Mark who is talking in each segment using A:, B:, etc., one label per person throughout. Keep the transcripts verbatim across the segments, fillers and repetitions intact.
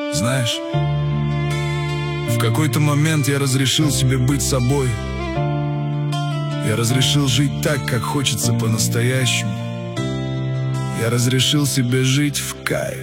A: Знаешь, в какой-то момент я разрешил себе быть собой. Я разрешил жить так, как хочется по-настоящему. Я разрешил себе жить в кайф.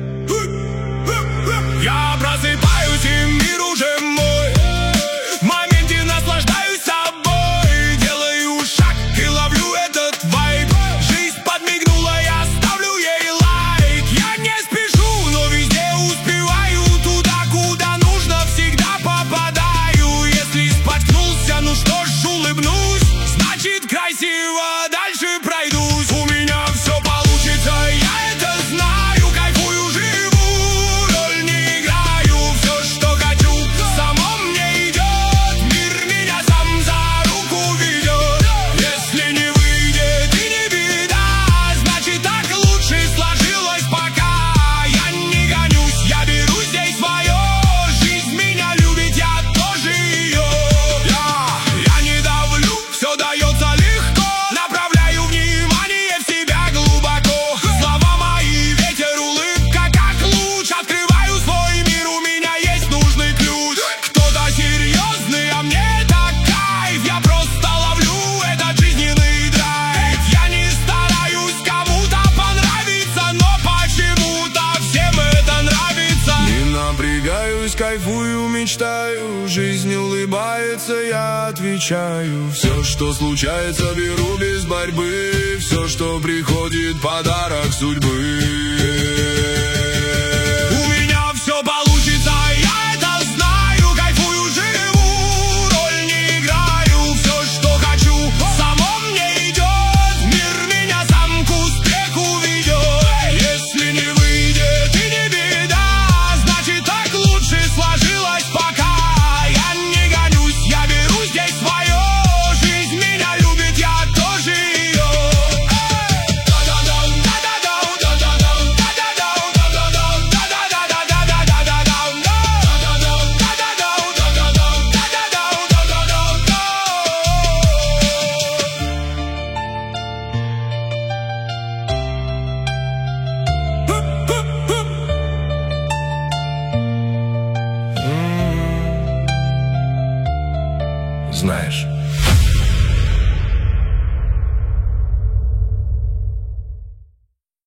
B: Я просыпаюсь, и мир уже мой. В моменте наслаждаюсь собой. Делаю шаг и ловлю этот вайб. Жизнь подмигнула, я ставлю ей лайк. Я не спешу, но везде успеваю. Туда, куда нужно, всегда попадаю. Если споткнулся, ну что ж, улыбнусь. Значит, красиво дальше пройдусь. У меня все получится, я это знаю. Кайфую, живу, роль не играю. Все, что хочу, само мне идет. Мир меня сам за руку ведет. Если не выйдет и не беда, значит, так лучше сложилось пока. Я не гонюсь, я беру здесь свое. Жизнь меня любит, я тоже ее. Я, я не давлю, все дается легко. Направляю внимание в себя глубоко. Слова мои, ветер, улыбка, как луч. Открываю свой мир, у меня есть нужный ключ. Кто-то серьезный, а мне это кайф. Я просто ловлю этот жизненный драйв. Я не стараюсь кому-то понравиться, но почему-то всем это нравится.
A: Не напрягаюсь, кайфую, мечтаю. Жизнь улыбается, я отвечаю. Все, что случается, беру без борьбы. Все, что приходит, подарок судьбы.
B: У меня все получится, я это знаю. Кайфую, живу, роль не играю. Все, что хочу, само мне идет. Мир меня сам к успеху ведет. Если не выйдет и не беда, значит, так лучше сложилось пока. Я не гонюсь, я беру здесь свое. Жизнь меня любит, я тоже ее.
A: Знаешь,